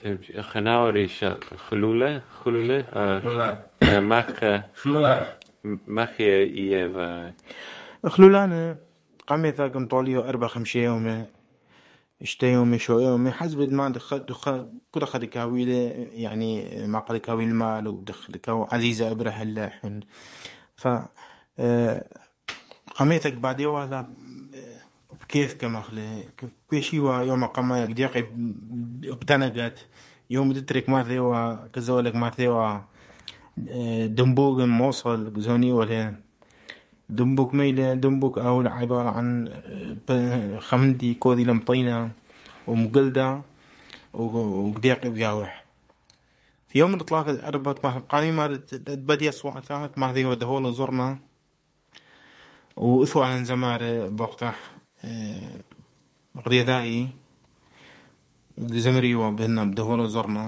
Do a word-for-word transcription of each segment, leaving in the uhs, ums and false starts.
خناوري شا خلولة خلولة آه ماخ ماخ إيه خلولانة قميثا كم طوليو أربع خمسة يوم اشتى يوم شو يوم حسب ما دخل دخل كل خد كاويلة يعني ما قد كاويل مال ودخل كاو عزيزة أبره اللحن ف قميثك بعدي وهذا كيف كما خلي كيشي ويوم قما يقديق بتنقت يوم تترك ما ثيوا كزولك ما ثيوا دنبوق موصل زوني ولا دنبوك ميلة دنبوك أو عبارة عن خمدي كودي لمطينة ومقلدة وقديق بياوح في يوم الإطلاق أربط قاني ما بدي أسوأ ثالث ما ذي ودهول زرنا وإثوا عن زمار بوقتها قريدائي زمري وبهنا بدهول زرنا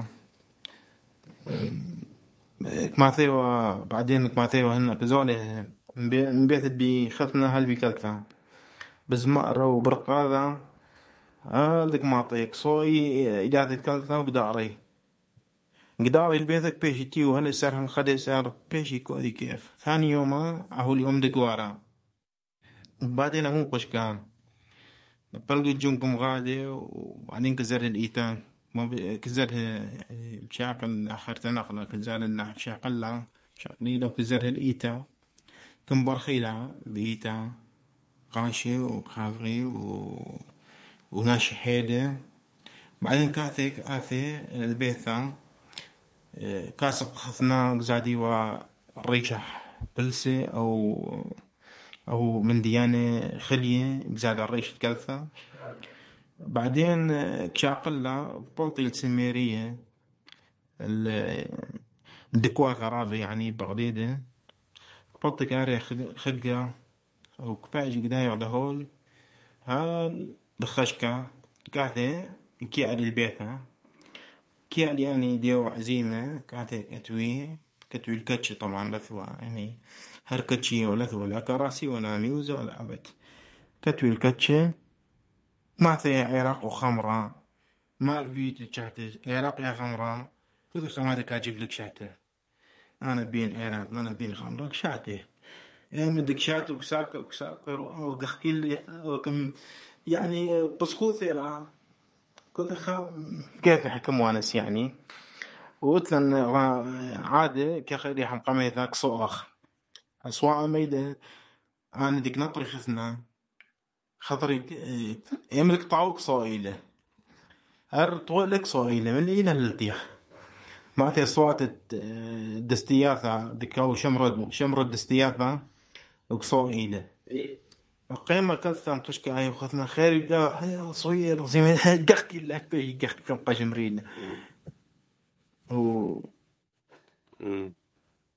ما ثيوا بعدين ما ثيوا هنا كزولة مبيعت بخفنا هل بكذا بزمارة وبرقاذة هذاك ما طيق صوي إجازة كذا بداري قداري البيتك بيشي تيو هل السر هالخد سر بيشي كودي كيف ثاني يوم أهو اليوم دقوارا بعدين أهو قش كان بلقي جونكم غادي وبعدين كزر الإيتان ما كزر بشاقل آخر تنقله كزر النح بشاقل لا شاقلي لو كزر الإيتا كم برخيلة بإيتا قاشي وخاغي و وناشي حيدة بعدين كاثي كاثي البيثا كاسق خفنا زادي وريشح بلسي أو أو من ديانة خلية بزاد الريش الكلفة بعدين كشاقلة بلطي السميرية الدكوا غرابة يعني بغديدة بلطي كاري خلقة أو كفاج قدايع دهول ها بخشكة كاثي كي على البيت ها كي على يعني ديو عزيمة كاثي كتوي كتوي الكتش طبعا لثوا يعني هر كتشي ولا ثوا لا كراسي ولا ميوزة ولا عبد كتوي الكتش ما ثي عراق وخمرة ما الفيديو تشاتي عراق يا خمرة كل خمرة كاجيب لك شاته أنا بين عراق أنا بين خمرة شاته يعني بدك شات وكساكر وكساكر وقخيل وكم يعني بسخوثي لا كل خا كيف حكم وانس يعني وقتلن عادة كخير يحم قمي ذاك صوخ أسواء ميدة أنا ديك نطري خثنا خطري يملك طاوك صايلة هر طولك صايلة من إلى التيخ ما في أصوات الدستياثة ديكاو شمرد شمرد دستياثة وصايلة قيمة كثر تشكي أيه وخذنا خير يبدأ صغير زي قحكي لك قحكي كم قشمرين و